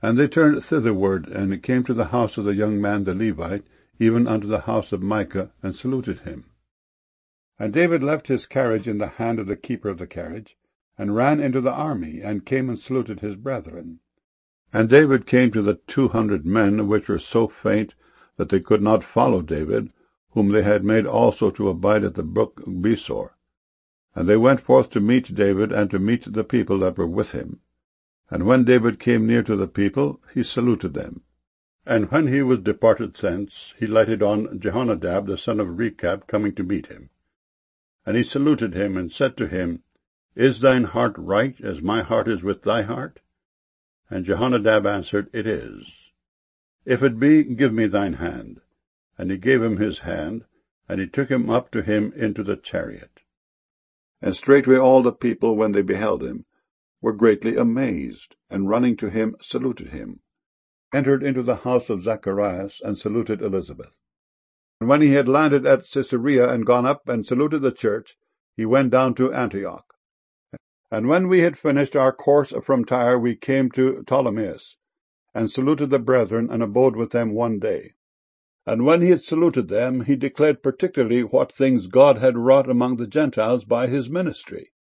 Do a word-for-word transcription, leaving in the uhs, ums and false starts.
And they turned thitherward, and came to the house of the young man the Levite, even unto the house of Micah, and saluted him. And David left his carriage in the hand of the keeper of the carriage, and ran into the army, and came and saluted his brethren. And David came to the two hundred men, which were so faint that they could not follow David, whom they had made also to abide at the brook Besor. And they went forth to meet David, and to meet the people that were with him. And when David came near to the people, he saluted them. And when he was departed thence, he lighted on Jehonadab the son of Rechab, coming to meet him. And he saluted him, and said to him, Is thine heart right, as my heart is with thy heart? And Jehonadab answered, It is. If it be, give me thine hand. And he gave him his hand, and he took him up to him into the chariot. And straightway all the people, when they beheld him, were greatly amazed, and running to him saluted him, entered into the house of Zacharias, and saluted Elizabeth. And when he had landed at Caesarea, and gone up and saluted the church, he went down to Antioch. And when we had finished our course from Tyre, we came to Ptolemais, and saluted the brethren, and abode with them one day. And when he had saluted them, he declared particularly what things God had wrought among the Gentiles by his ministry.